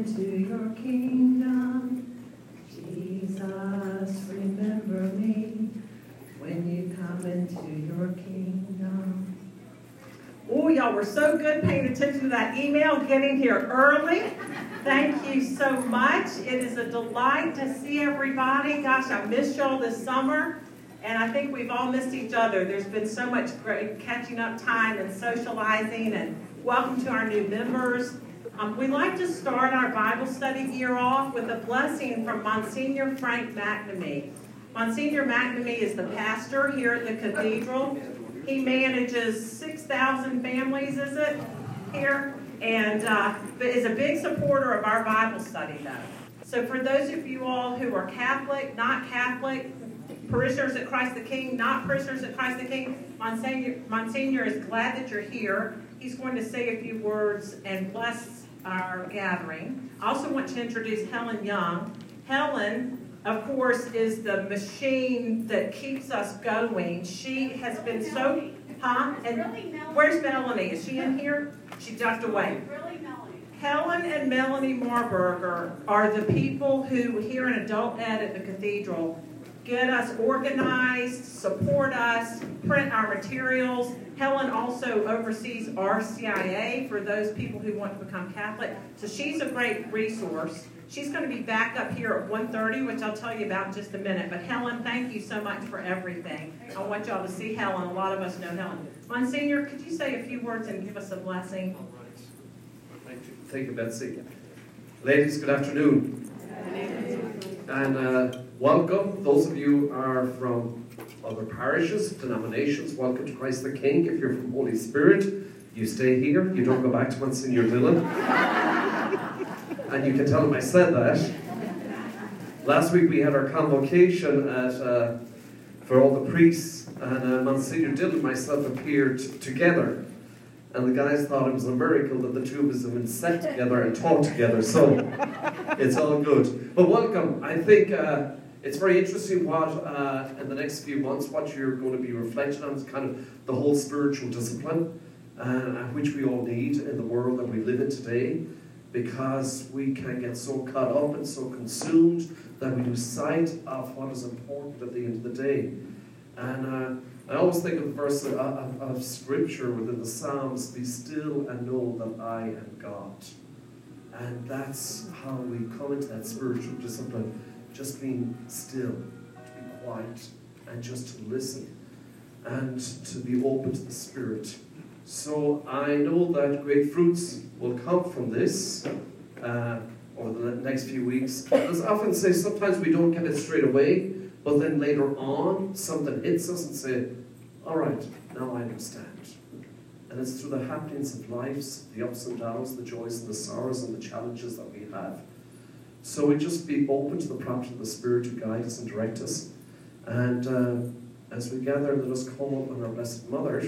into your kingdom. Jesus, remember me when you come into your kingdom. Oh, y'all were so good paying attention to that email, getting here early. Thank you so much. It is a delight to see everybody. Gosh, I missed y'all this summer, and I think we've all missed each other. There's been so much great catching up time and socializing, and welcome to our new members. We'd like to start our Bible study year off with a blessing from Monsignor Frank McNamee. Monsignor McNamee is the pastor here at the cathedral. He manages 6,000 families, is it, here? And is a big supporter of our Bible study, though. So for those of you all who are Catholic, not Catholic, parishioners at Christ the King, not parishioners at Christ the King, Monsignor is glad that you're here. He's going to say a few words and bless our gathering. I also want to introduce Helen Young. Helen, of course, is the machine that keeps us going. She has been so... And where's Melanie? Is she in here? She ducked away. Helen and Melanie Marburger are the people who, here in Adult Ed at the Cathedral, get us organized, support us, print our materials. Helen also oversees RCIA for those people who want to become Catholic. So she's a great resource. She's going to be back up here at 1:30, which I'll tell you about in just a minute. But Helen, thank you so much for everything. I want y'all to see Helen. A lot of us know Helen. Monsignor, could you say a few words and give us a blessing? All right. Thank you, Betsy. Ladies, good afternoon. And welcome. Those of you are from other parishes, denominations, welcome to Christ the King. If you're from Holy Spirit, you stay here. You don't go back to Monsignor Dillon. And you can tell him I said that. Last week we had our convocation for all the priests, and Monsignor Dillon and myself appeared together. And the guys thought it was a miracle that the two of us have been sat together and taught together, so it's all good. But welcome. I think it's very interesting what, in the next few months, what you're going to be reflecting on is kind of the whole spiritual discipline, which we all need in the world that we live in today, because we can get so caught up and so consumed that we lose sight of what is important at the end of the day. And I always think of the verse of Scripture within the Psalms, be still and know that I am God. And that's how we come into that spiritual discipline, just being still, to be quiet, and just to listen, and to be open to the Spirit. So I know that great fruits will come from this over the next few weeks. As I often say, sometimes we don't get it straight away, but then later on, something hits us and say, all right, now I understand. And it's through the happenings of lives, the ups and downs, the joys and the sorrows and the challenges that we have. So we just be open to the prompting of the Spirit to guide us and direct us. And as we gather, let us call upon our Blessed Mother,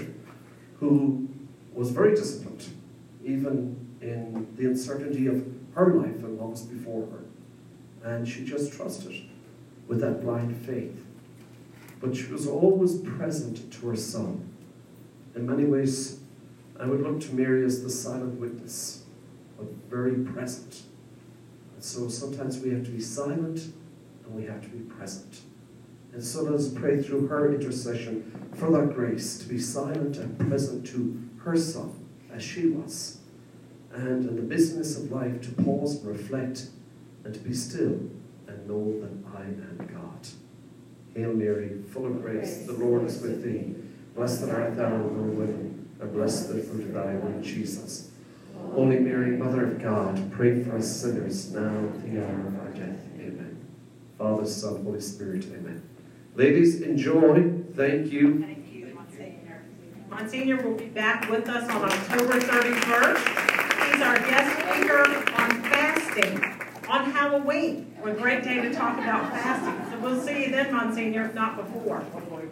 who was very disciplined, even in the uncertainty of her life and what was before her. And she just trusted with that blind faith. But she was always present to her Son. In many ways, I would look to Mary as the silent witness, but very present. And so sometimes we have to be silent and we have to be present. And so let us pray through her intercession for that grace to be silent and present to her Son as she was. And in the business of life to pause and reflect and to be still and know that I am God. Hail Mary, full of grace, the Lord is with thee. Blessed art thou among women, and blessed the fruit of thy womb, Jesus. Holy Mary, Mother of God, pray for us sinners now at the hour of our death. Amen. Father, Son, Holy Spirit. Amen. Ladies, enjoy. Thank you. Thank you, Monsignor. Monsignor will be back with us on October 31st. He's our guest speaker on fasting, on Halloween. A great day to talk about fasting. So we'll see you then, Monsignor, if not before.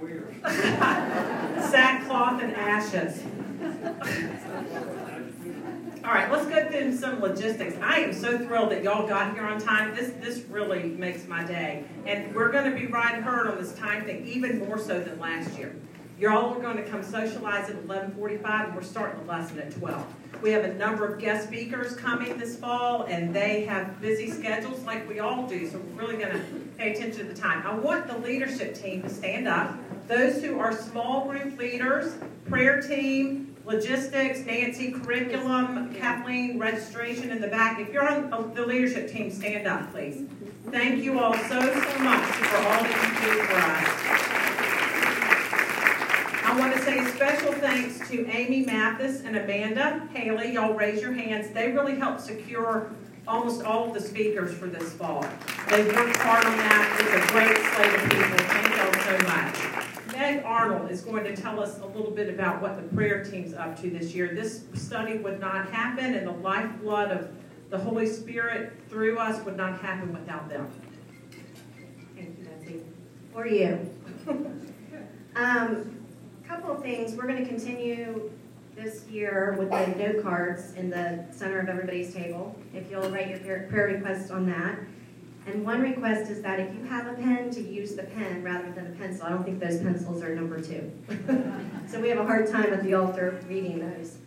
Sackcloth and ashes. All right, let's go through some logistics. I am so thrilled that y'all got here on time. This really makes my day. And we're going to be riding herd on this time thing, even more so than last year. You're all going to come socialize at 11:45, and we're starting the lesson at 12. We have a number of guest speakers coming this fall, and they have busy schedules like we all do, so we're really going to pay attention to the time. I want the leadership team to stand up. Those who are small group leaders, prayer team, logistics, Nancy, curriculum, Kathleen, registration in the back. If you're on the leadership team, stand up, please. Thank you all so much for all that you do for us. I want to say special thanks to Amy Mathis and Amanda Haley. Y'all raise your hands. They really helped secure almost all of the speakers for this fall. They've worked hard on that. It's a great slate of people. Thank y'all so much. Meg Arnold is going to tell us a little bit about what the prayer team's up to this year. This study would not happen, and the lifeblood of the Holy Spirit through us would not happen without them. Thank you, Betsy. For you. Couple of things. We're going to continue this year with the note cards in the center of everybody's table. If you'll write your prayer requests on that. And one request is that if you have a pen, to use the pen rather than a pencil. I don't think those pencils are number 2. So we have a hard time at the altar reading those.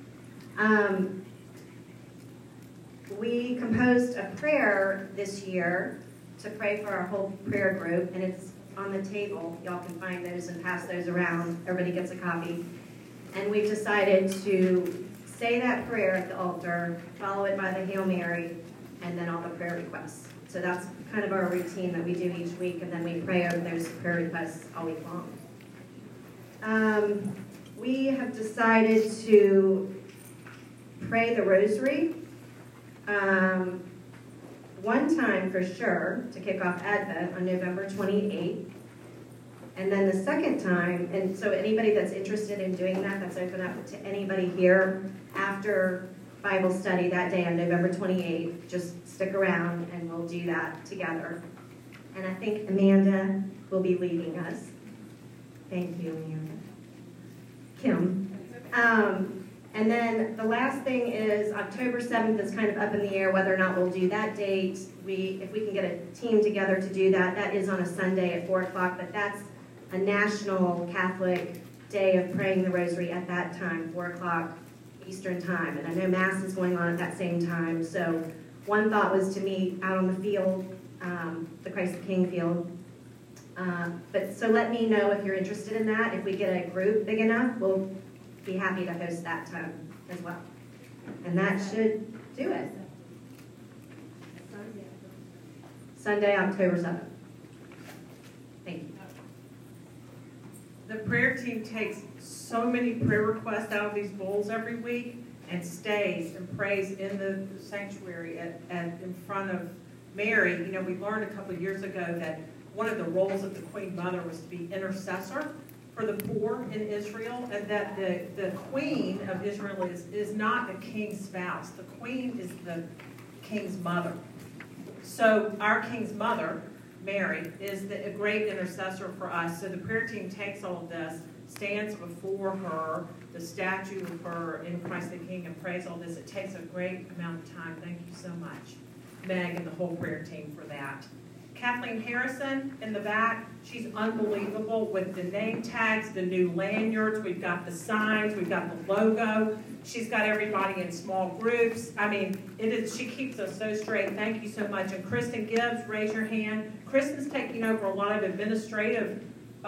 We composed a prayer this year to pray for our whole prayer group, and it's on the table. Y'all can find those and pass those around. Everybody gets a copy. And we've decided to say that prayer at the altar, follow it by the Hail Mary, and then all the prayer requests. So that's kind of our routine that we do each week, and then we pray over those prayer requests all week long. We have decided to pray the rosary one time for sure to kick off Advent on November 28th. And then the second time, and so anybody that's interested in doing that, that's open up to anybody here after Bible study that day on November 28th. Just stick around and we'll do that together. And I think Amanda will be leading us. Thank you, Amanda. Kim. And then the last thing is October 7th is kind of up in the air whether or not we'll do that date. If we can get a team together to do that, that is on a Sunday at 4 o'clock, but that's a national Catholic day of praying the rosary at that time, 4 o'clock Eastern time. And I know Mass is going on at that same time. So one thought was to meet out on the field, the Christ the King field. But so let me know if you're interested in that. If we get a group big enough, we'll be happy to host that time as well. And that should do it. Sunday, October 7th. Thank you. The prayer team takes so many prayer requests out of these bowls every week and stays and prays in the sanctuary in front of Mary. You know, we learned a couple of years ago that one of the roles of the Queen Mother was to be intercessor for the poor in Israel, and that the Queen of Israel is not the king's spouse. The Queen is the king's mother. So our king's mother, Mary, is a great intercessor for us. So the prayer team takes all of this, stands before her, the statue of her in Christ the King, and prays all this. It takes a great amount of time. Thank you so much, Meg and the whole prayer team, for that. Kathleen Harrison in the back, she's unbelievable with the name tags, the new lanyards, we've got the signs, we've got the logo. She's got everybody in small groups. I mean, she keeps us so straight. Thank you so much. And Kristen Gibbs, raise your hand. Kristen's taking over a lot of administrative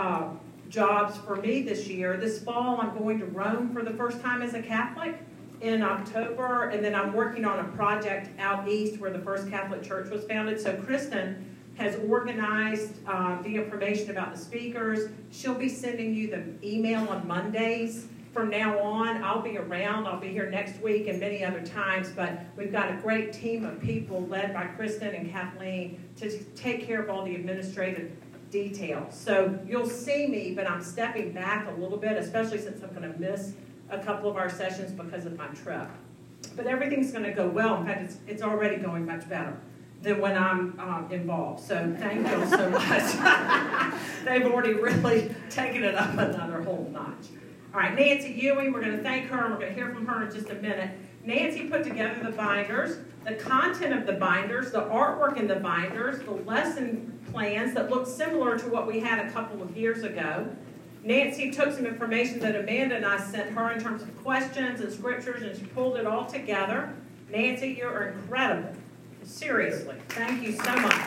jobs for me this year. This fall, I'm going to Rome for the first time as a Catholic in October, and then I'm working on a project out east where the first Catholic Church was founded. So Kristen has organized the information about the speakers. She'll be sending you the email on Mondays from now on. I'll be around. I'll be here next week and many other times, but we've got a great team of people led by Kristen and Kathleen to take care of all the administrative details. So you'll see me, but I'm stepping back a little bit, especially since I'm going to miss a couple of our sessions because of my trip. But everything's going to go well. In fact, it's already going much better than when I'm involved. So thank you so much. They've already really taken it up another whole notch. All right, Nancy Ewing, we're going to thank her, and we're going to hear from her in just a minute. Nancy put together the binders, the content of the binders, the artwork in the binders, the lesson plans that look similar to what we had a couple of years ago. Nancy took some information that Amanda and I sent her in terms of questions and scriptures, and she pulled it all together. Nancy, you are incredible. Seriously, thank you so much.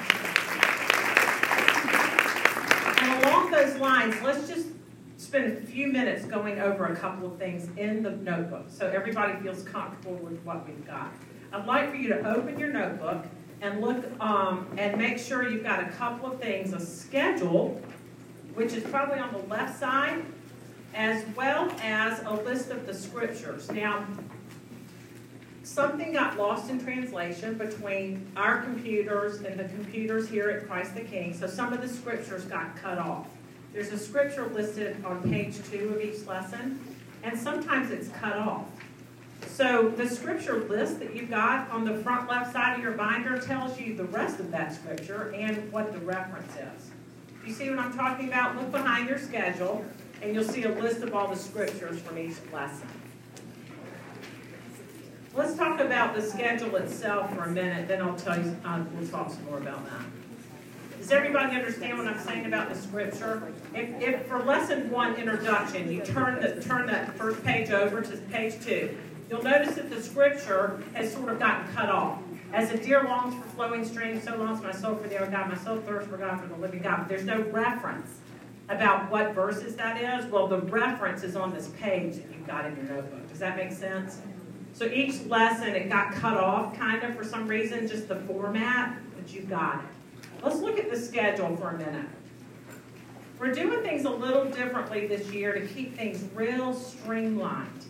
And along those lines, let's just spend a few minutes going over a couple of things in the notebook so everybody feels comfortable with what we've got. I'd like for you to open your notebook and look and make sure you've got a couple of things, a schedule, which is probably on the left side, as well as a list of the scriptures. Now, something got lost in translation between our computers and the computers here at Christ the King, so some of the scriptures got cut off. There's a scripture listed on page 2 of each lesson, and sometimes it's cut off. So the scripture list that you've got on the front left side of your binder tells you the rest of that scripture and what the reference is. You see what I'm talking about? Look behind your schedule, and you'll see a list of all the scriptures from each lesson. Let's talk about the schedule itself for a minute, then I'll tell you, we'll talk some more about that. Does everybody understand what I'm saying about the scripture? If for lesson 1 introduction, you turn that first page over to page 2, you'll notice that the scripture has sort of gotten cut off. As a deer longs for flowing streams, so longs my soul for the other God. My soul thirsts for God, for the living God. But there's no reference about what verses that is. Well, the reference is on this page that you've got in your notebook. Does that make sense? So each lesson, it got cut off kind of for some reason, just the format, but you've got it. Let's look at the schedule for a minute. We're doing things a little differently this year to keep things real streamlined.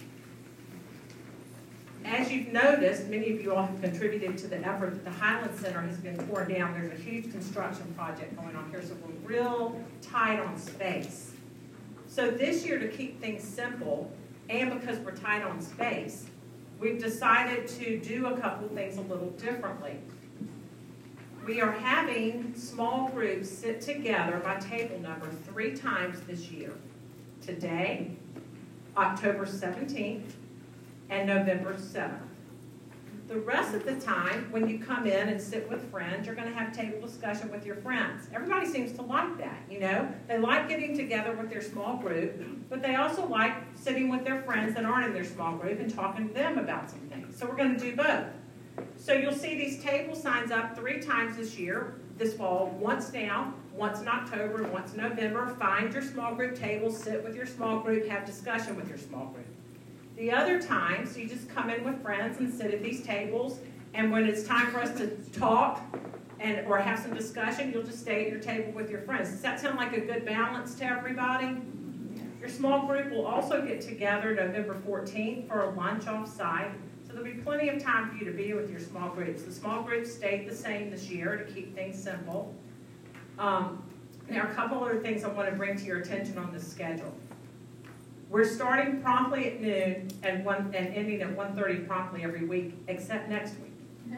As you've noticed, many of you all have contributed to the effort that the Highland Center has been torn down. There's a huge construction project going on here, so we're real tight on space. So this year, to keep things simple, and because we're tight on space, we've decided to do a couple things a little differently. We are having small groups sit together by table number 3 times this year. Today, October 17th, and November 7th. The rest of the time, when you come in and sit with friends, you're going to have table discussion with your friends. Everybody seems to like that, you know. They like getting together with their small group, but they also like sitting with their friends that aren't in their small group and talking to them about some things. So we're going to do both. So you'll see these table signs up 3 times this year, this fall, once now, once in October, and once in November. Find your small group table, sit with your small group, have discussion with your small group. The other times, you just come in with friends and sit at these tables, and when it's time for us to talk or have some discussion, you'll just stay at your table with your friends. Does that sound like a good balance to everybody? Your small group will also get together November 14th for a lunch off-site, so there'll be plenty of time for you to be with your small groups. The small groups stayed the same this year to keep things simple. Now, a couple other things I want to bring to your attention on this schedule. We're starting promptly at noon and ending at 1:30 promptly every week, except next week.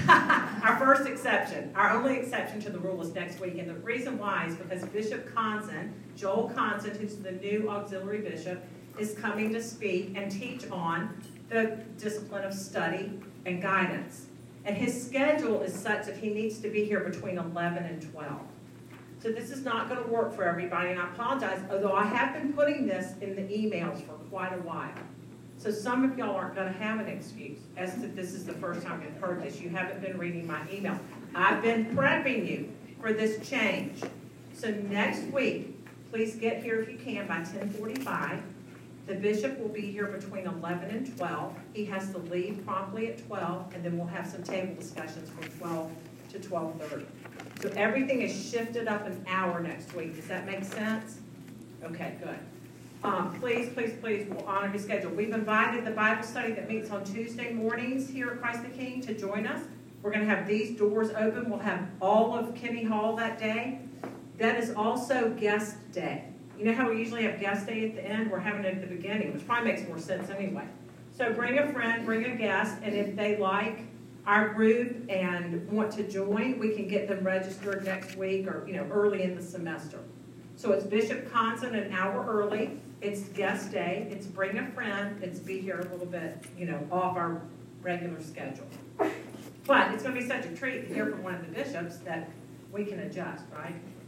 Our first exception, our only exception to the rule is next week. And the reason why is because Bishop Conson, Joel Conson, who's the new auxiliary bishop, is coming to speak and teach on the discipline of study and guidance. And his schedule is such that he needs to be here between 11 and 12. So this is not going to work for everybody, and I apologize, although I have been putting this in the emails for quite a while. So some of y'all aren't going to have an excuse as to this is the first time you've heard this. You haven't been reading my email. I've been prepping you for this change. So next week, please get here if you can by 10:45. The bishop will be here between 11 and 12. He has to leave promptly at 12, and then we'll have some table discussions from 12 to 12:30. So everything is shifted up an hour next week. Does that make sense? Okay, good. Please, please, please, we'll honor his schedule. We've invited the Bible study that meets on Tuesday mornings here at Christ the King to join us. We're going to have these doors open. We'll have all of Kenny Hall that day. That is also guest day. You know how we usually have guest day at the end? We're having it at the beginning, which probably makes more sense anyway. So bring a friend, bring a guest, and if they like our group and want to join, we can get them registered next week or early in the semester. So it's Bishop Conson an hour early. It's guest day. It's bring a friend. It's be here a little bit, off our regular schedule. But it's going to be such a treat to hear from one of the bishops that we can adjust, right?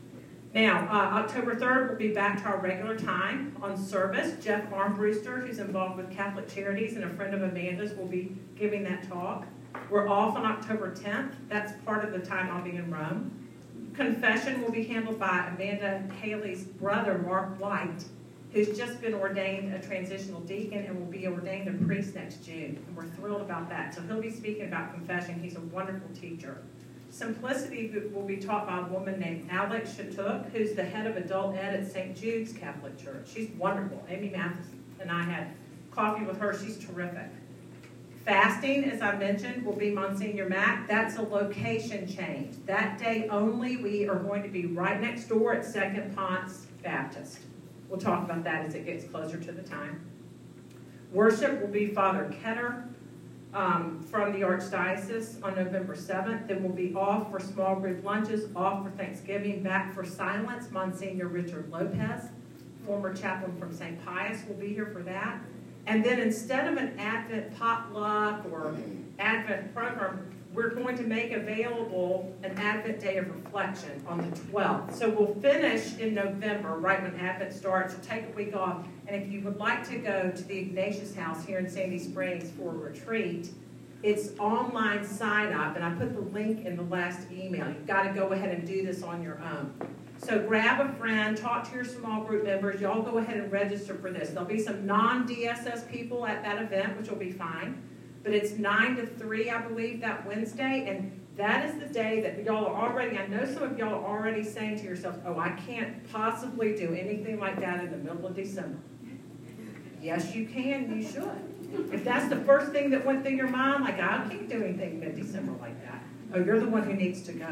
Now, October 3rd, we'll be back to our regular time on service. Jeff Armbruster, who's involved with Catholic Charities and a friend of Amanda's, will be giving that talk. We're off on October 10th. That's part of the time I'll be in Rome. Confession will be handled by Amanda Haley's brother, Mark White, who's just been ordained a transitional deacon and will be ordained a priest next June. And we're thrilled about that. So he'll be speaking about confession. He's a wonderful teacher. Simplicity will be taught by a woman named Alex Shatuk, who's the head of adult ed at St. Jude's Catholic Church. She's wonderful. Amy Mathis and I had coffee with her. She's terrific. Fasting, as I mentioned, will be Monsignor Mack. That's a location change. That day only, we are going to be right next door at 2nd Ponce Baptist. We'll talk about that as it gets closer to the time. Worship will be Father Ketter from the Archdiocese on November 7th. Then we'll be off for small group lunches, off for Thanksgiving, back for silence. Monsignor Richard Lopez, former chaplain from St. Pius, will be here for that. And then instead of an Advent potluck or Advent program, we're going to make available an Advent Day of Reflection on the 12th. So we'll finish in November, right when Advent starts. We'll take a week off. And if you would like to go to the Ignatius House here in Sandy Springs for a retreat, it's online sign up. And I put the link in the last email. You've got to go ahead and do this on your own. So grab a friend, talk to your small group members. Y'all go ahead and register for this. There'll be some non-DSS people at that event, which will be fine. But it's 9 to 3, I believe, that Wednesday. And that is the day that y'all are already, I know some of y'all are already saying to yourselves, oh, I can't possibly do anything like that in the middle of December. Yes, you can. You should. If that's the first thing that went through your mind, like, I can't do anything mid-December like that. Oh, you're the one who needs to go.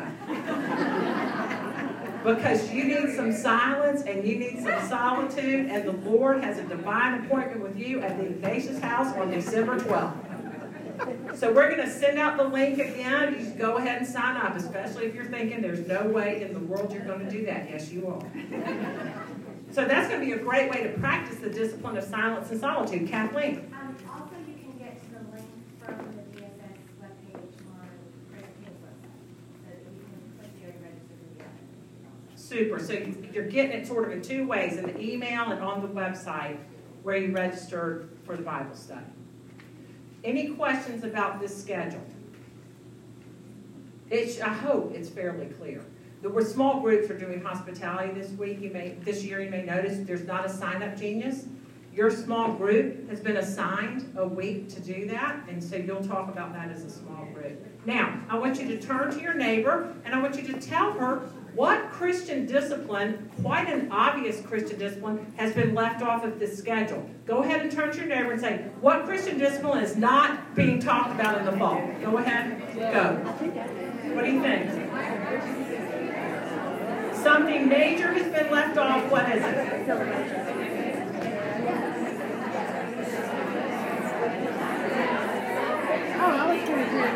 Because you need some silence and you need some solitude, and the Lord has a divine appointment with you at the Ignatius House on December 12th. So we're going to send out the link again. You just go ahead and sign up, especially if you're thinking there's no way in the world you're going to do that. Yes, you are. So that's going to be a great way to practice the discipline of silence and solitude. Kathleen? Also, you can get to the link from the DSS webpage on Prayer King's website, so that you can click there and register for the event. Super. So you're getting it sort of in two ways, in the email and on the website where you registered for the Bible study. Any questions about this schedule? I hope it's fairly clear. There were small groups for doing hospitality this week. This year you may notice there's not a sign-up genius. Your small group has been assigned a week to do that, and so you'll talk about that as a small group. Now, I want you to turn to your neighbor, and I want you to tell her what Christian discipline, quite an obvious Christian discipline, has been left off of this schedule. Go ahead and turn to your neighbor and say, what Christian discipline is not being talked about in the fall? Go ahead, go. What do you think? Something major has been left off. What is it? Oh, I was going to do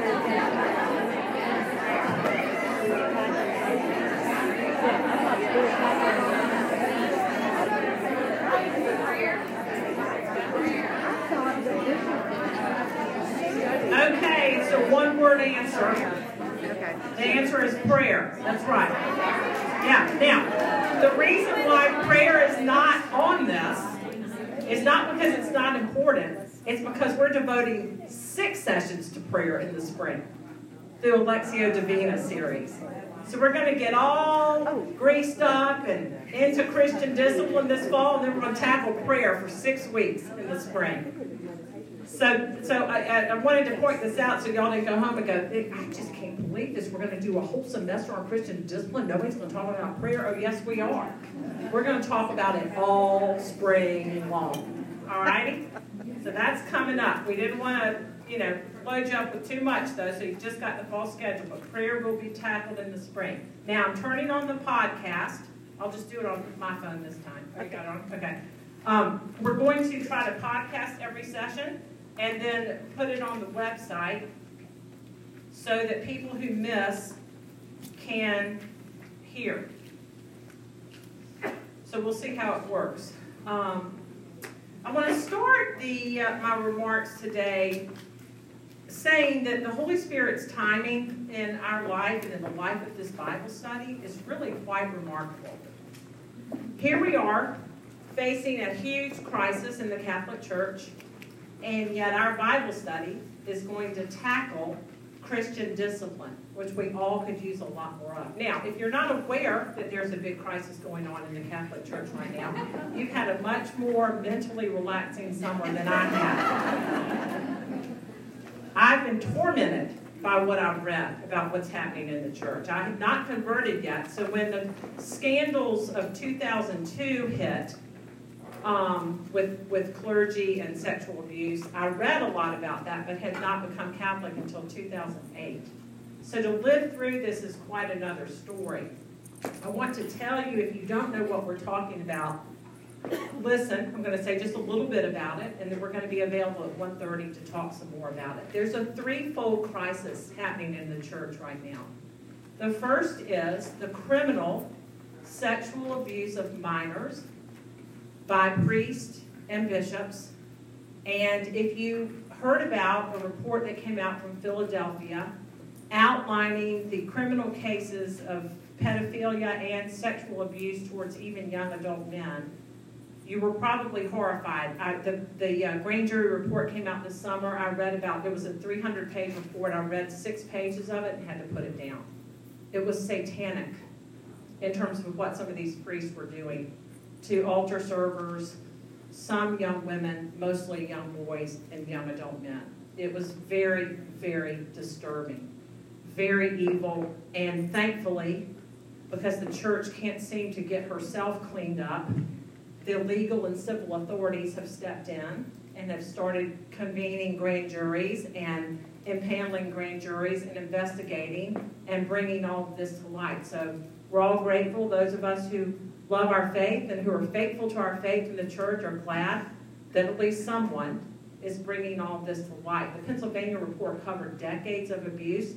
Okay, it's a one-word answer. Okay. The answer is prayer. That's right. Yeah, now, the reason why prayer is not on this is not because it's not important. It's because we're devoting 6 sessions to prayer in the spring through Lectio Divina series. So we're going to get all greased up and into Christian discipline this fall, and then we're going to tackle prayer for 6 weeks in the spring. So I wanted to point this out so y'all didn't go home and go, I just can't believe this. We're going to do a whole semester on Christian discipline. Nobody's going to talk about prayer. Oh, yes, we are. We're going to talk about it all spring long. All righty? So that's coming up. We didn't want to, load you up with too much, though, so you just got the fall schedule. But prayer will be tackled in the spring. Now, I'm turning on the podcast. I'll just do it on my phone this time. Oh, you got it on? Okay. We're going to try to podcast every session and then put it on the website so that people who miss can hear. So we'll see how it works. I want to start my remarks today saying that the Holy Spirit's timing in our life and in the life of this Bible study is really quite remarkable. Here we are facing a huge crisis in the Catholic Church, and yet our Bible study is going to tackle Christian discipline, which we all could use a lot more of. Now, if you're not aware that there's a big crisis going on in the Catholic Church right now, you've had a much more mentally relaxing summer than I have. I've been tormented by what I've read about what's happening in the church. I have not converted yet, so when the scandals of 2002 hit, with clergy and sexual abuse, I read a lot about that, but had not become Catholic until 2008. So to live through this is quite another story. I want to tell you, if you don't know what we're talking about, listen, I'm going to say just a little bit about it, and then we're going to be available at 1:30 to talk some more about it. There's a threefold crisis happening in the church right now. The first is the criminal sexual abuse of minors by priests and bishops. And if you heard about a report that came out from Philadelphia outlining the criminal cases of pedophilia and sexual abuse towards even young adult men, you were probably horrified. The grand jury report came out this summer. I read about, there was a 300-page report. I read 6 pages of it and had to put it down. It was satanic in terms of what some of these priests were doing to altar servers, some young women, mostly young boys, and young adult men. It was very, very disturbing, very evil, and thankfully, because the church can't seem to get herself cleaned up, the legal and civil authorities have stepped in and have started convening grand juries and impaneling grand juries and investigating and bringing all of this to light. So we're all grateful. Those of us who love our faith and who are faithful to our faith in the church are glad that at least someone is bringing all of this to light. The Pennsylvania report covered decades of abuse.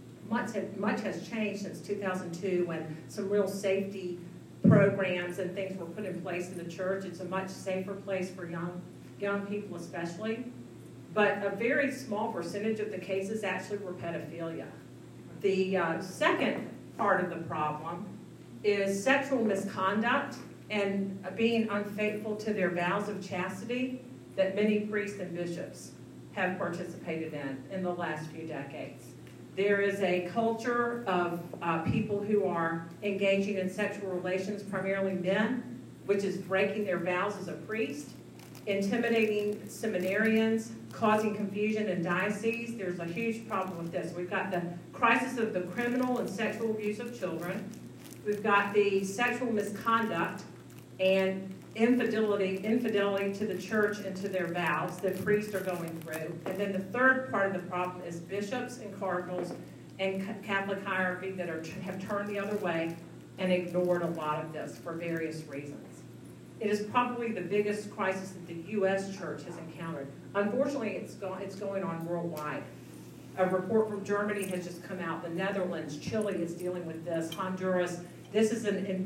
Much has changed since 2002 when some real safety programs and things were put in place in the church. It's a much safer place for young people especially. But a very small percentage of the cases actually were pedophilia. The second part of the problem is sexual misconduct and being unfaithful to their vows of chastity that many priests and bishops have participated in the last few decades. There is a culture of people who are engaging in sexual relations, primarily men, which is breaking their vows as a priest, intimidating seminarians, causing confusion in dioceses. There's a huge problem with this. We've got the crisis of the criminal and sexual abuse of children. We've got the sexual misconduct and infidelity to the church and to their vows that priests are going through. And then the third part of the problem is bishops and cardinals and Catholic hierarchy that have turned the other way and ignored a lot of this for various reasons. It is probably the biggest crisis that the U.S. church has encountered. Unfortunately, it's going on worldwide. A report from Germany has just come out. The Netherlands, Chile is dealing with this. Honduras. This is an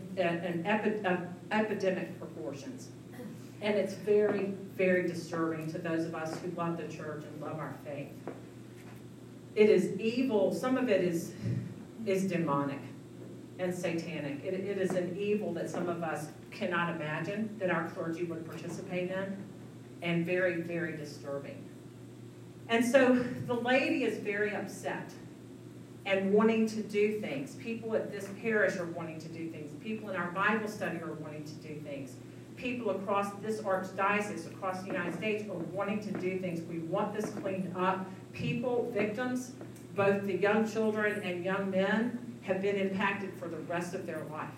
epidemic proportions. And it's very, very disturbing to those of us who love the church and love our faith. It is evil. Some of it is demonic and satanic. It is an evil that some of us cannot imagine that our clergy would participate in, and very, very disturbing. And so the laity is very upset and wanting to do things. People at this parish are wanting to do things. People in our Bible study are wanting to do things. People across this archdiocese, across the United States, are wanting to do things. We want this cleaned up. People, victims, both the young children and young men, have been impacted for the rest of their life.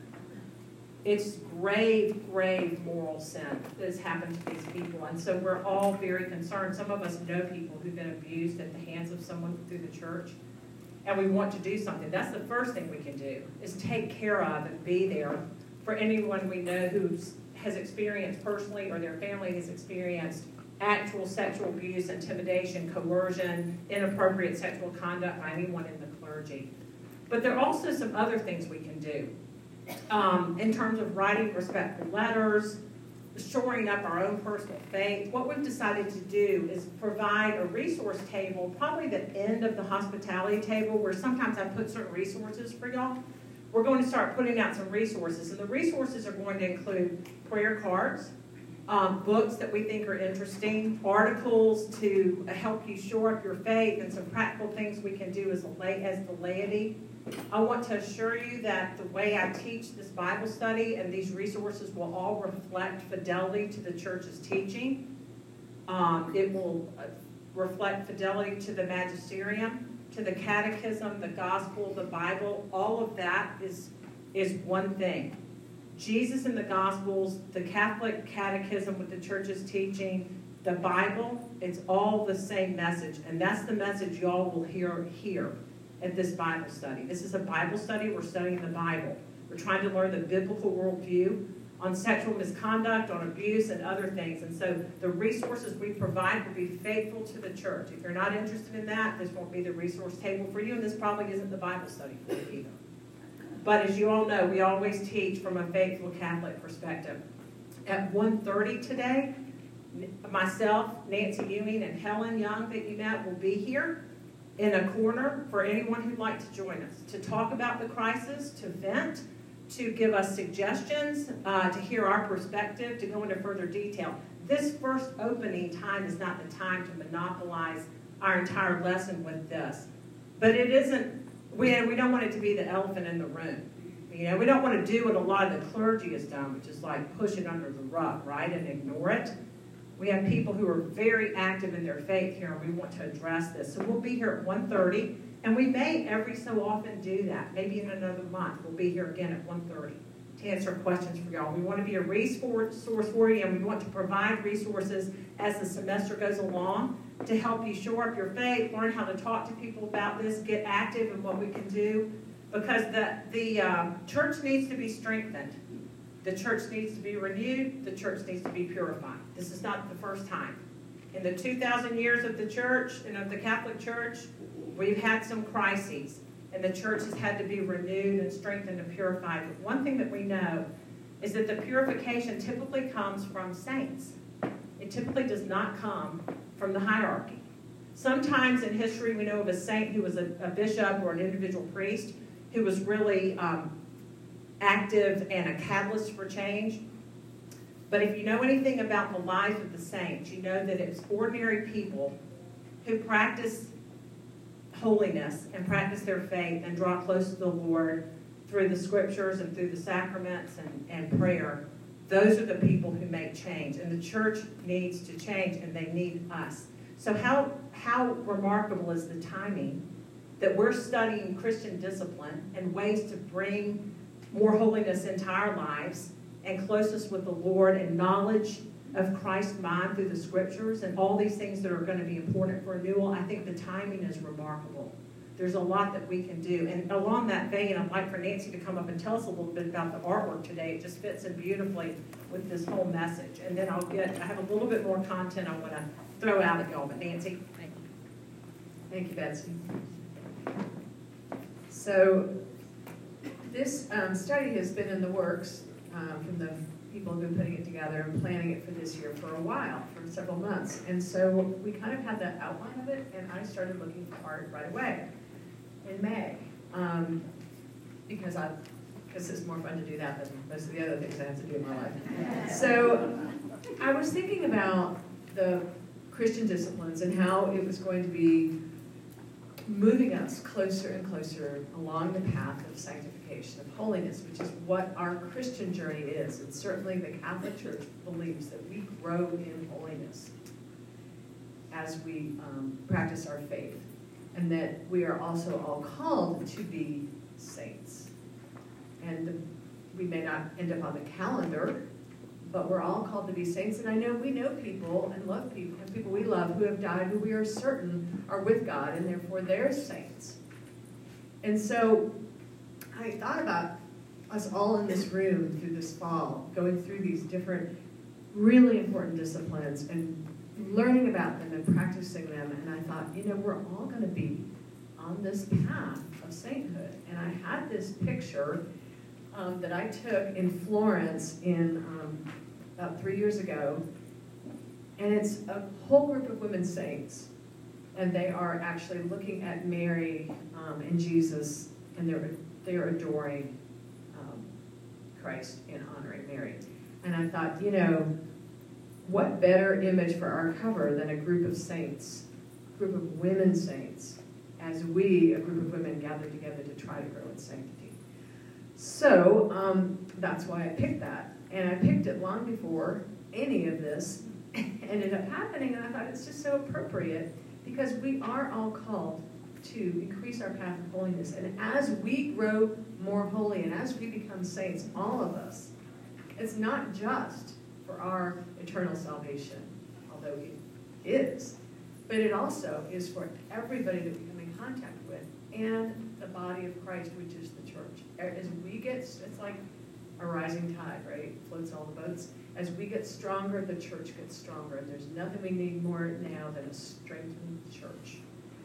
It's grave, grave moral sin that has happened to these people. And so we're all very concerned. Some of us know people who've been abused at the hands of someone through the church. And we want to do something. That's the first thing we can do, is take care of and be there for anyone we know who has experienced personally or their family has experienced actual sexual abuse, intimidation, coercion, inappropriate sexual conduct by anyone in the clergy. But there are also some other things we can do in terms of writing respectful letters, shoring up our own personal faith, what we've decided to do is provide a resource table, probably the end of the hospitality table, where sometimes I put certain resources for y'all. We're going to start putting out some resources, and the resources are going to include prayer cards, books that we think are interesting, articles to help you shore up your faith, and some practical things we can do as the laity. I want to assure you that the way I teach this Bible study and these resources will all reflect fidelity to the church's teaching. It will reflect fidelity to the magisterium, to the catechism, the gospel, the Bible. All of that is one thing. Jesus in the Gospels, the Catholic catechism with the church's teaching, the Bible, it's all the same message. And that's the message y'all will hear here at this Bible study. This is a Bible study. We're studying the Bible. We're trying to learn the biblical worldview on sexual misconduct, on abuse, and other things. And so the resources we provide will be faithful to the church. If you're not interested in that, this won't be the resource table for you, and this probably isn't the Bible study for you either. But as you all know, we always teach from a faithful Catholic perspective. At 1:30 today, myself, Nancy Ewing, and Helen Young that you met will be here in a corner for anyone who'd like to join us, to talk about the crisis, to vent, to give us suggestions, to hear our perspective, to go into further detail. This first opening time is not the time to monopolize our entire lesson with this. But it isn't, we don't want it to be the elephant in the room. You know, we don't want to do what a lot of the clergy has done, which is like push it under the rug, right, and ignore it. We have people who are very active in their faith here, and we want to address this. So we'll be here at 1:30, and we may every so often do that. Maybe in another month, we'll be here again at 1:30 to answer questions for y'all. We want to be a resource for you, and we want to provide resources as the semester goes along to help you shore up your faith, learn how to talk to people about this, get active in what we can do, because the church needs to be strengthened. The church needs to be renewed. The church needs to be purified. This is not the first time. In the 2,000 years of the church and of the Catholic Church, we've had some crises, and the church has had to be renewed and strengthened and purified. But one thing that we know is that the purification typically comes from saints. It typically does not come from the hierarchy. Sometimes in history we know of a saint who was a bishop or an individual priest who was really active and a catalyst for change. But if you know anything about the life of the saints, you know that it's ordinary people who practice holiness and practice their faith and draw close to the Lord through the scriptures and through the sacraments and prayer. Those are the people who make change. And the church needs to change, and they need us. So how remarkable is the timing that we're studying Christian discipline and ways to bring more holiness into our lives and closeness with the Lord and knowledge of Christ's mind through the scriptures and all these things that are going to be important for renewal. I think the timing is remarkable. There's a lot that we can do. And along that vein, I'd like for Nancy to come up and tell us a little bit about the artwork today. It just fits in beautifully with this whole message. And then I have a little bit more content I want to throw out at y'all. But Nancy. Thank you. Thank you, Betsy. So this study has been in the works from the people who've been putting it together and planning it for this year for a while, for several months. And so we kind of had the outline of it, and I started looking for art right away in May because it's more fun to do that than most of the other things I have to do in my life. So I was thinking about the Christian disciplines and how it was going to be moving us closer and closer along the path of sanctification, of holiness, which is what our Christian journey is. And certainly the Catholic Church believes that we grow in holiness as we practice our faith, and that we are also all called to be saints. And we may not end up on the calendar, but we're all called to be saints. And I know we know people and love people, and people we love who have died, who we are certain are with God, and therefore they're saints. And so I thought about us all in this room through this fall, going through these different really important disciplines and learning about them and practicing them. And I thought, you know, we're all going to be on this path of sainthood. And I had this picture that I took in Florence in about 3 years ago, and it's a whole group of women saints, and they are actually looking at Mary and Jesus, and they're adoring Christ and honoring Mary. And I thought, you know, what better image for our cover than a group of saints, a group of women saints, as we, a group of women, gather together to try to grow in sanctity. So that's why I picked that. And I picked it long before any of this ended up happening, and I thought it's just so appropriate because we are all called to increase our path of holiness. And as we grow more holy and as we become saints, all of us, it's not just for our eternal salvation, although it is, but it also is for everybody that we come in contact with and the body of Christ, which is the church. As we get, it's like a rising tide, right? It floats all the boats. As we get stronger, the church gets stronger. And there's nothing we need more now than a strengthened church.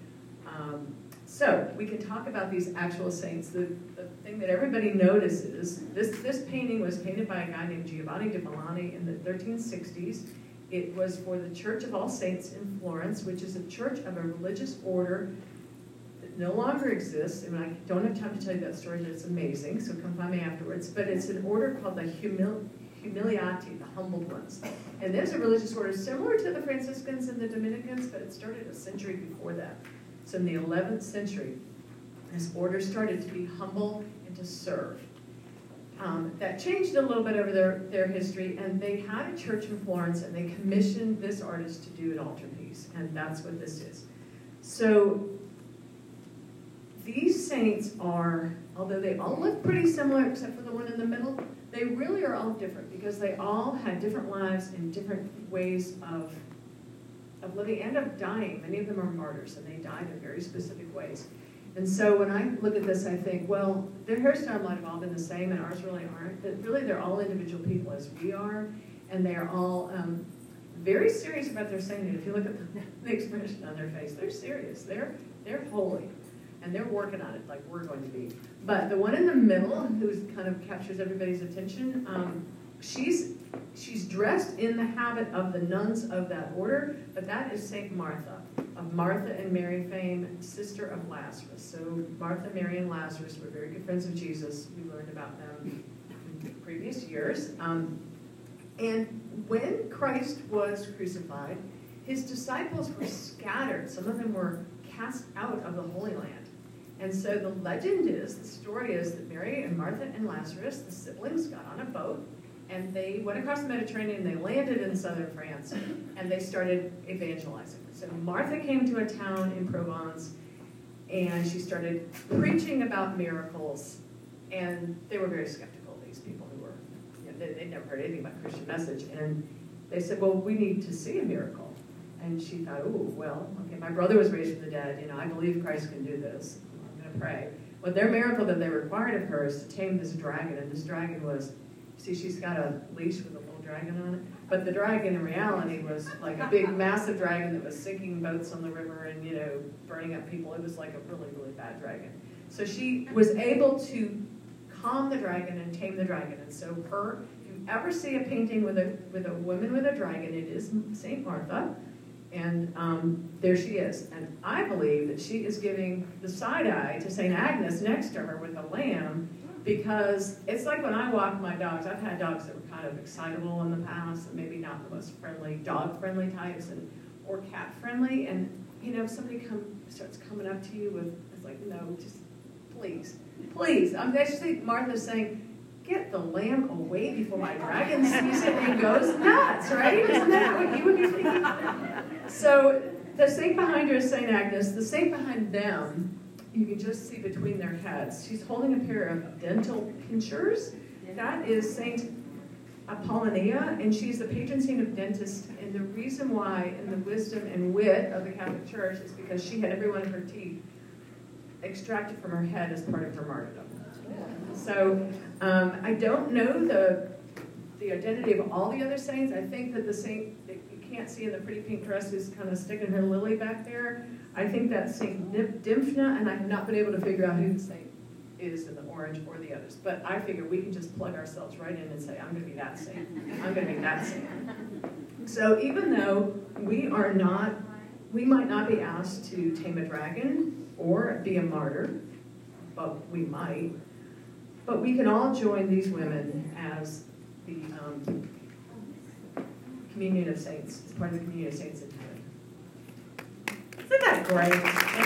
So we can talk about these actual saints. The thing that everybody notices, this painting was painted by a guy named Giovanni di Bellani in the 1360s. It was for the Church of All Saints in Florence, which is a church of a religious order that no longer exists. And I don't have time to tell you that story, but it's amazing, so come find me afterwards. But it's an order called the Humiliati, the humbled ones. And there's a religious order similar to the Franciscans and the Dominicans, but it started a century before that. So in the 11th century, this order started to be humble and to serve. That changed a little bit over their history, and they had a church in Florence, and they commissioned this artist to do an altarpiece, and that's what this is. So these saints are, although they all look pretty similar except for the one in the middle, they really are all different because they all had different lives and different ways of living and of dying. Many of them are martyrs, and they died in very specific ways. And so when I look at this, I think, well, their hairstyle might have all been the same, and ours really aren't. But really, they're all individual people as we are, and they are all very serious about their sainthood. If you look at the expression on their face, they're serious. They're holy, and they're working on it like we're going to be. But the one in the middle, who kind of captures everybody's attention, she's dressed in the habit of the nuns of that order, but that is Saint Martha, of Martha and Mary fame, sister of Lazarus. So Martha, Mary, and Lazarus were very good friends of Jesus. We learned about them in previous years. And when Christ was crucified, his disciples were scattered. Some of them were cast out of the Holy Land. And so the legend is, the story is that Mary and Martha and Lazarus, the siblings, got on a boat, and they went across the Mediterranean, they landed in southern France, and they started evangelizing. So Martha came to a town in Provence, and she started preaching about miracles, and they were very skeptical, these people who were, you know, they'd never heard anything about Christian message, and they said, well, we need to see a miracle. And she thought, oh, well, okay, my brother was raised from the dead, you know, I believe Christ can do this, I'm going to pray. Well, their miracle that they required of her is to tame this dragon, and this dragon was, see, she's got a leash with a little dragon on it. But the dragon in reality was like a big, massive dragon that was sinking boats on the river and, you know, burning up people. It was like a really, really bad dragon. So she was able to calm the dragon and tame the dragon. And so if you ever see a painting with a woman with a dragon, it is Saint Martha. And there she is. And I believe that she is giving the side eye to Saint Agnes next to her with a lamb, because it's like when I walk my dogs. I've had dogs that were kind of excitable in the past, and maybe not the most friendly, dog-friendly types, or cat-friendly. And, you know, if somebody starts coming up to you with, it's like, no, just please, please. I just think Martha's saying, get the lamb away before my dragon sees it and goes nuts, right? Isn't that what you would be thinking? So the saint behind her is Saint Agnes. The saint behind them, you can just see between their heads. She's holding a pair of dental pinchers. That is Saint Apollonia, and she's the patron saint of dentists. And the reason why, in the wisdom and wit of the Catholic Church, is because she had every one of her teeth extracted from her head as part of her martyrdom. So I don't know the identity of all the other saints. I think that the saint that you can't see in the pretty pink dress who's kind of sticking her lily back there, I think that's Saint Dymphna, and I've not been able to figure out who the saint is in the orange or the others. But I figure we can just plug ourselves right in and say, I'm going to be that saint. I'm going to be that saint. So even though we might not be asked to tame a dragon or be a martyr, but we might. But we can all join these women as the communion of saints, as part of the communion of saints in heaven. Isn't that great?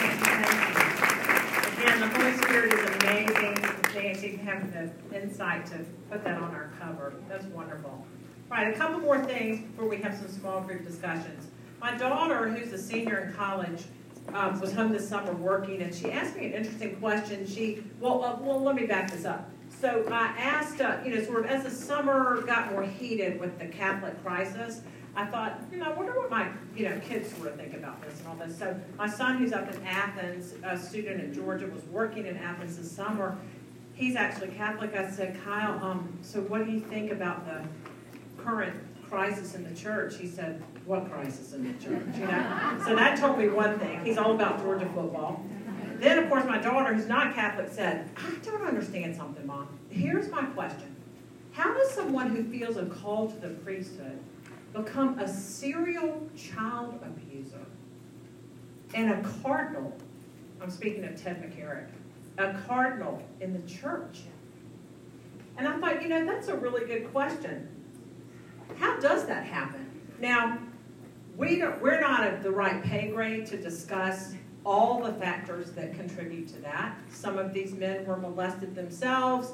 Thank you. Again, the Holy Spirit is amazing. Nancy, having the insight to put that on our cover. That's wonderful. All right, a couple more things before we have some small group discussions. My daughter, who's a senior in college, was home this summer working, and she asked me an interesting question. Well, let me back this up. So I asked, sort of as the summer got more heated with the Catholic crisis, I thought, I wonder what my, kids sort of think about this and all this. So my son, who's up in Athens, a student in Georgia, was working in Athens this summer. He's actually Catholic. I said, Kyle, so what do you think about the current crisis in the church? He said, what crisis in the church? So that told me one thing. He's all about Georgia football. Then, of course, my daughter, who's not Catholic, said, I don't understand something, Mom. Here's my question. How does someone who feels a call to the priesthood become a serial child abuser and a cardinal? I'm speaking of Ted McCarrick. A cardinal in the church. And I thought, that's a really good question. How does that happen? Now, we're not at the right pay grade to discuss all the factors that contribute to that. Some of these men were molested themselves.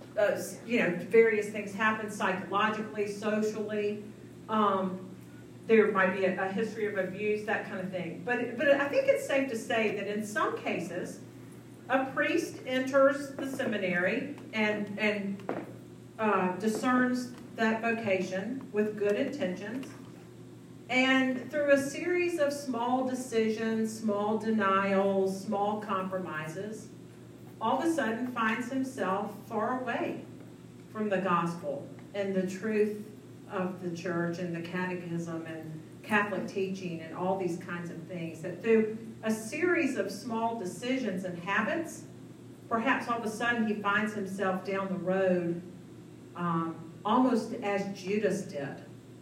Various things happen psychologically, socially. There might be a history of abuse, that kind of thing. But I think it's safe to say that in some cases, a priest enters the seminary and discerns that vocation with good intentions, and through a series of small decisions, small denials, small compromises, all of a sudden finds himself far away from the gospel and the truth of the church and the catechism and Catholic teaching and all these kinds of things, that through a series of small decisions and habits, perhaps all of a sudden he finds himself down the road almost as Judas did.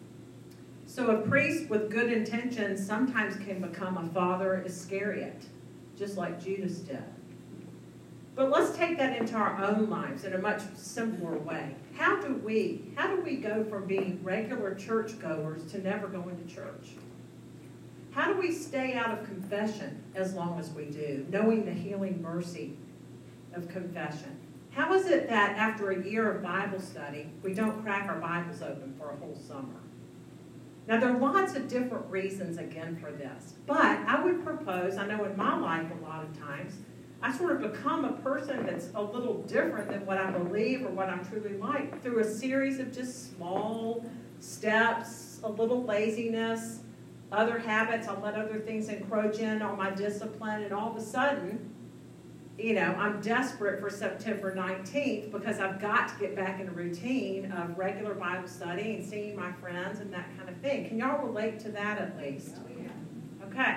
So a priest with good intentions sometimes can become a Father Iscariot, just like Judas did. But let's take that into our own lives in a much simpler way. How do we go from being regular churchgoers to never going to church? How do we stay out of confession as long as we do, knowing the healing mercy of confession? How is it that after a year of Bible study, we don't crack our Bibles open for a whole summer? Now, there are lots of different reasons, again, for this. But I would propose, I know in my life a lot of times, I sort of become a person that's a little different than what I believe or what I'm truly like through a series of just small steps, a little laziness, other habits. I'll let other things encroach in on my discipline, and all of a sudden, I'm desperate for September 19th because I've got to get back in a routine of regular Bible study and seeing my friends and that kind of thing. Can y'all relate to that at least? Okay.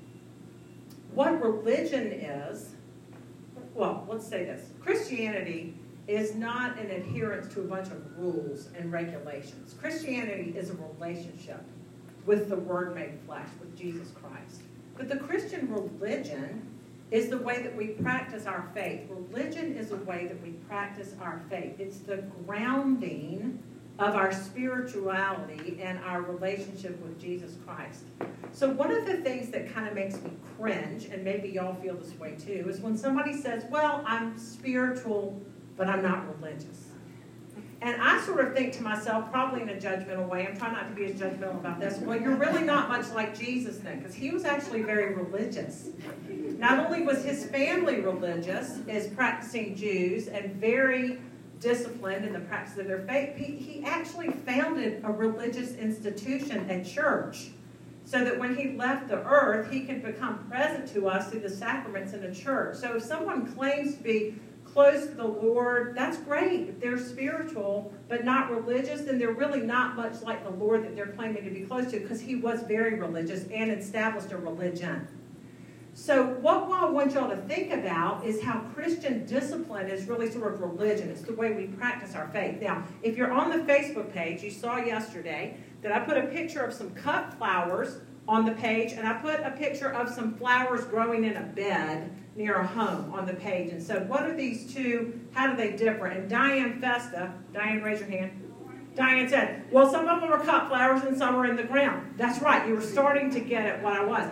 What religion is, well, let's say this. Christianity is not an adherence to a bunch of rules and regulations. Christianity is a relationship with the Word made flesh, with Jesus Christ. But the Christian religion is the way that we practice our faith. Religion is a way that we practice our faith. It's the grounding of our spirituality and our relationship with Jesus Christ. So one of the things that kind of makes me cringe, and maybe y'all feel this way too, is when somebody says, well, I'm spiritual, but I'm not religious. And I sort of think to myself, probably in a judgmental way, I'm trying not to be as judgmental about this, well, you're really not much like Jesus then, because he was actually very religious. Not only was his family religious as practicing Jews and very disciplined in the practice of their faith, he actually founded a religious institution, a church, so that when he left the earth, he could become present to us through the sacraments in a church. So if someone claims to be close to the Lord, that's great. If they're spiritual but not religious, then they're really not much like the Lord that they're claiming to be close to, because he was very religious and established a religion. So what I want y'all to think about is how Christian discipline is really sort of religion. It's the way we practice our faith. Now, if you're on the Facebook page, you saw yesterday that I put a picture of some cut flowers on the page, and I put a picture of some flowers growing in a bed near a home on the page. And so what are these two? How do they differ? And Diane Festa, Diane, raise your hand. Diane said, well, some of them are cut flowers and some are in the ground. That's right. You were starting to get at what I was.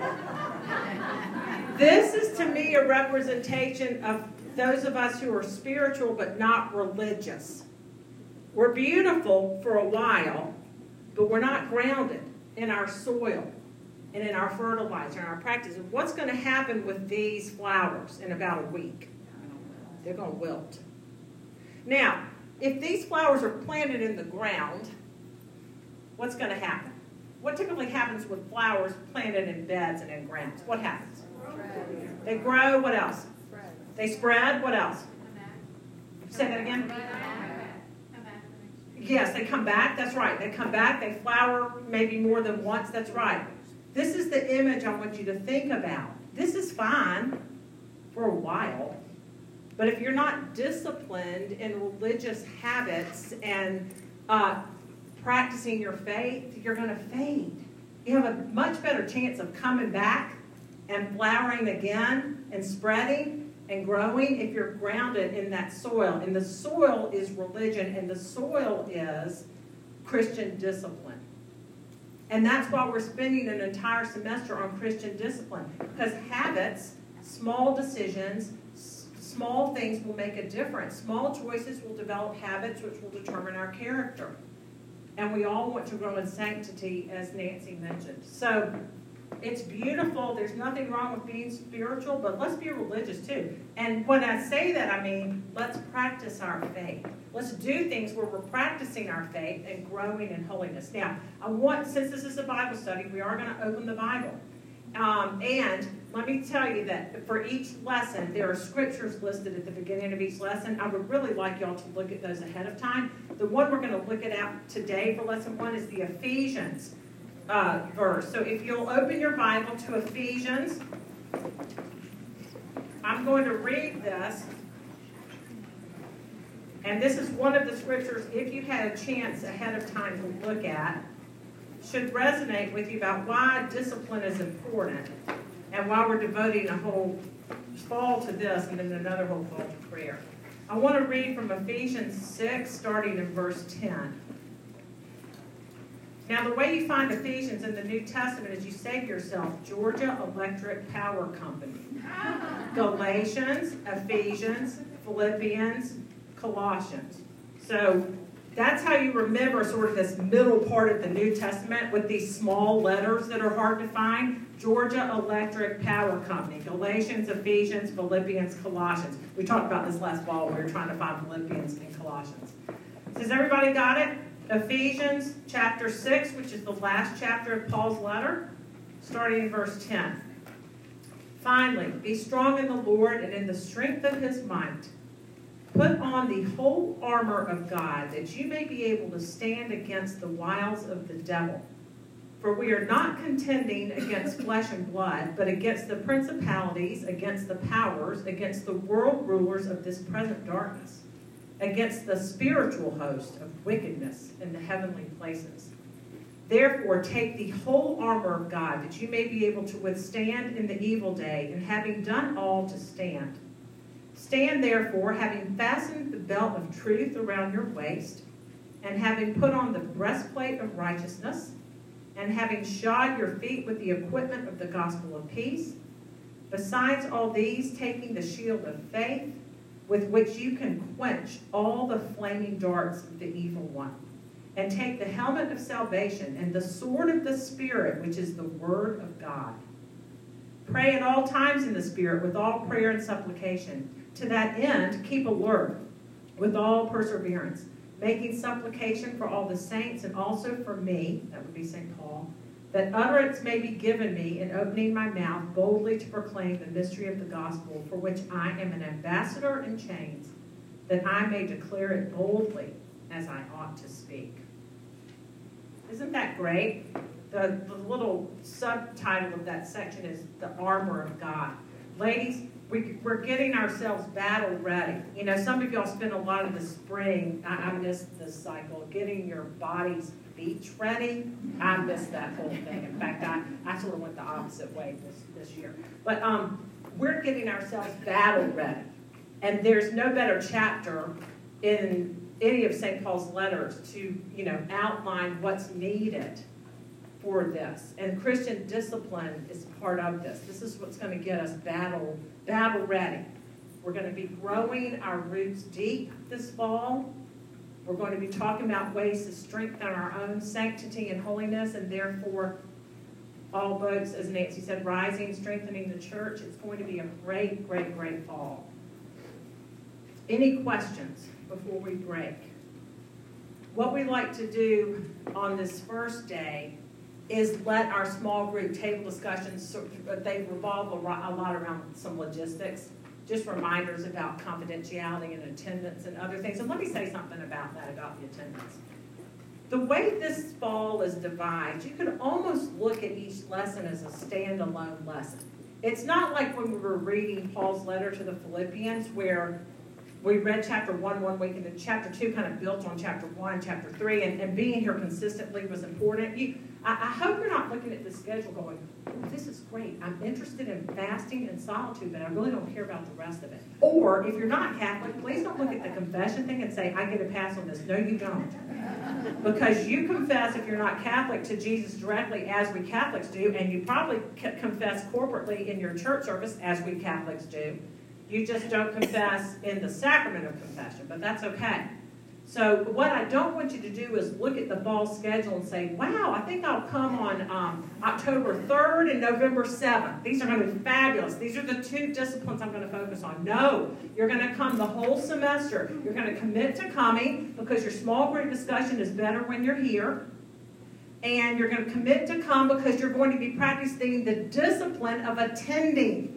This is, to me, a representation of those of us who are spiritual but not religious. We're beautiful for a while, but we're not grounded in our soil and in our fertilizer and our practice. And what's going to happen with these flowers in about a week? They're going to wilt. Now, if these flowers are planted in the ground, what's going to happen? What typically happens with flowers planted in beds and in grounds? What happens? They grow. What else? They spread. What else? Say that again. Yes, they come back. That's right. They come back. They flower maybe more than once. That's right. This is the image I want you to think about. This is fine for a while. But if you're not disciplined in religious habits and practicing your faith, you're going to fade. You have a much better chance of coming back and flowering again and spreading and growing if you're grounded in that soil. And the soil is religion, and the soil is Christian discipline. And that's why we're spending an entire semester on Christian discipline. Because habits, small decisions, small things will make a difference. Small choices will develop habits which will determine our character. And we all want to grow in sanctity, as Nancy mentioned. So it's beautiful. There's nothing wrong with being spiritual, but let's be religious too. And when I say that, I mean, let's practice our faith. Let's do things where we're practicing our faith and growing in holiness. Now, since this is a Bible study, we are going to open the Bible. And let me tell you that for each lesson, there are scriptures listed at the beginning of each lesson. I would really like y'all to look at those ahead of time. The one we're going to look at today for lesson 1 is the Ephesians verse. So if you'll open your Bible to Ephesians, I'm going to read this. And this is one of the scriptures, if you had a chance ahead of time to look at, should resonate with you about why discipline is important and why we're devoting a whole fall to this and then another whole fall to prayer. I want to read from Ephesians 6, starting in verse 10. Now, the way you find Ephesians in the New Testament is you say to yourself, Georgia Electric Power Company. Galatians, Ephesians, Philippians, Colossians. So that's how you remember sort of this middle part of the New Testament with these small letters that are hard to find. Georgia Electric Power Company. Galatians, Ephesians, Philippians, Colossians. We talked about this last fall. We were trying to find Philippians and Colossians. Has everybody got it? Ephesians chapter 6, which is the last chapter of Paul's letter, starting in verse 10. Finally, be strong in the Lord and in the strength of his might. Put on the whole armor of God, that you may be able to stand against the wiles of the devil. For we are not contending against flesh and blood, but against the principalities, against the powers, against the world rulers of this present darkness, against the spiritual host of wickedness in the heavenly places. Therefore, take the whole armor of God, that you may be able to withstand in the evil day, and having done all, to stand. Stand therefore, having fastened the belt of truth around your waist, and having put on the breastplate of righteousness, and having shod your feet with the equipment of the gospel of peace. Besides all these, taking the shield of faith, with which you can quench all the flaming darts of the evil one. And take the helmet of salvation and the sword of the Spirit, which is the word of God. Pray at all times in the Spirit with all prayer and supplication. To that end, keep alert with all perseverance, making supplication for all the saints and also for me, that would be St. Paul, that utterance may be given me in opening my mouth boldly to proclaim the mystery of the gospel, for which I am an ambassador in chains, that I may declare it boldly as I ought to speak. Isn't that great? the little subtitle of that section is the armor of God. Ladies, we're getting ourselves battle ready. You know, some of y'all spend a lot of the spring, I missed this cycle, getting your bodies beach ready. I missed that whole thing. In fact, I sort of went the opposite way this year. But we're getting ourselves battle ready. And there's no better chapter in any of St. Paul's letters to, you know, outline what's needed for this. And Christian discipline is part of this. This is what's going to get us battle ready. We're going to be growing our roots deep this fall. We're going to be talking about ways to strengthen our own sanctity and holiness, and therefore all boats, as Nancy said, rising, strengthening the church. It's going to be a great, great, great fall. Any questions before we break? What we like to do on this first day is let our small group table discussions, they revolve a lot around some logistics, just reminders about confidentiality and attendance and other things. And let me say something about that, about the attendance. The way this fall is devised, you could almost look at each lesson as a standalone lesson. It's not like when we were reading Paul's letter to the Philippians, where we read chapter 1 one week, and then chapter 2 kind of built on chapter 1, chapter 3, and being here consistently was important. I hope you're not looking at the schedule going, oh, this is great. I'm interested in fasting and solitude, but I really don't care about the rest of it. Or, if you're not Catholic, please don't look at the confession thing and say, I get a pass on this. No, you don't. Because you confess, if you're not Catholic, to Jesus directly, as we Catholics do, and you probably confess corporately in your church service, as we Catholics do. You just don't confess in the sacrament of confession, but that's okay. So what I don't want you to do is look at the fall schedule and say, wow, I think I'll come on October 3rd and November 7th. These are going to be fabulous. These are the 2 disciplines I'm going to focus on. No, you're going to come the whole semester. You're going to commit to coming because your small group discussion is better when you're here. And you're going to commit to come because you're going to be practicing the discipline of attending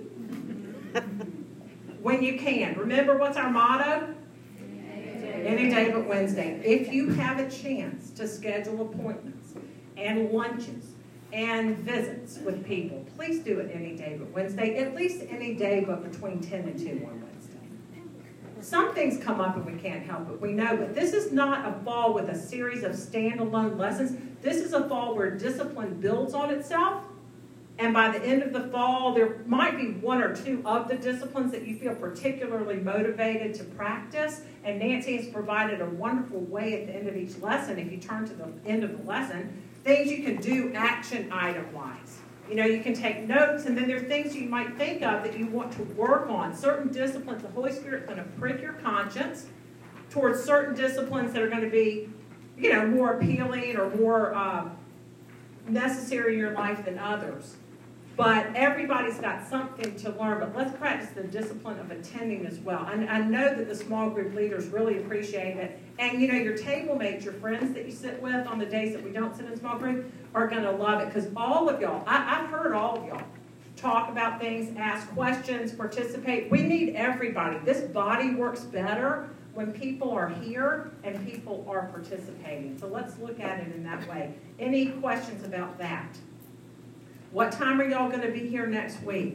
when you can. Remember, what's our motto? Any day but Wednesday. If you have a chance to schedule appointments and lunches and visits with people, please do it any day but Wednesday. At least any day but between 10 and 2 on Wednesday. Some things come up and we can't help it. We know, but this is not a fall with a series of standalone lessons. This is a fall where discipline builds on itself. And by the end of the fall, there might be 1 or 2 of the disciplines that you feel particularly motivated to practice. And Nancy has provided a wonderful way at the end of each lesson, if you turn to the end of the lesson, things you can do action item-wise. You know, you can take notes, and then there are things you might think of that you want to work on. Certain disciplines, the Holy Spirit's going to prick your conscience towards certain disciplines that are going to be, you know, more appealing or more necessary in your life than others. But everybody's got something to learn, but let's practice the discipline of attending as well. And I know that the small group leaders really appreciate it. And, you know, your table mates, your friends that you sit with on the days that we don't sit in small group are going to love it. Because all of y'all, I've heard all of y'all talk about things, ask questions, participate. We need everybody. This body works better when people are here and people are participating. So let's look at it in that way. Any questions about that? What time are y'all going to be here next week?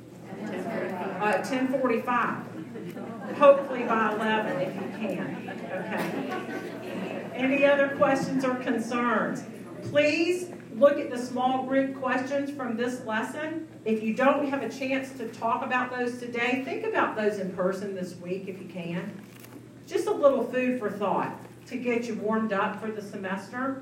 10:45. Hopefully by 11 if you can. Okay. Any other questions or concerns? Please look at the small group questions from this lesson. If you don't have a chance to talk about those today, think about those in person this week if you can. Just a little food for thought to get you warmed up for the semester.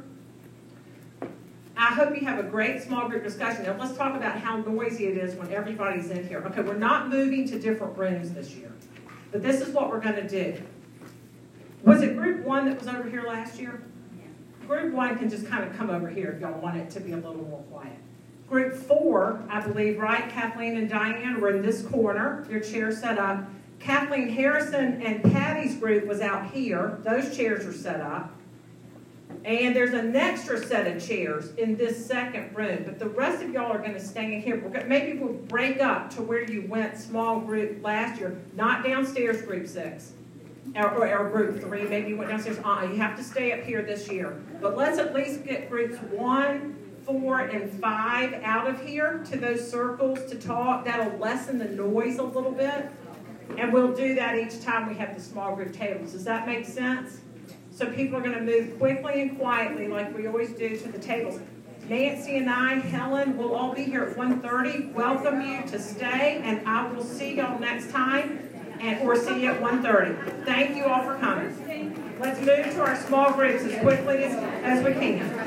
I hope you have a great small group discussion. Now let's talk about how noisy it is when everybody's in here. Okay, we're not moving to different rooms this year, but this is what we're going to do. Was it group 1 that was over here last year? Yeah. Group 1 can just kind of come over here if y'all want it to be a little more quiet. Group 4, I believe, right? Kathleen and Diane were in this corner, your chairs set up. Kathleen Harrison and Patty's group was out here. Those chairs are set up. And there's an extra set of chairs in this second room. But the rest of y'all are going to stay in here. Maybe we'll break up to where you went small group last year. Not downstairs group 6. Or group 3. Maybe you went downstairs. You have to stay up here this year. But let's at least get groups 1 4, and 5 out of here to those circles to talk. That'll lessen the noise a little bit. And we'll do that each time we have the small group tables. Does that make sense? So people are going to move quickly and quietly like we always do to the tables. Nancy and I, Helen, will all be here at 1:30. Welcome you to stay, and I will see y'all next time, or see you at 1:30. Thank you all for coming. Let's move to our small groups as quickly as we can.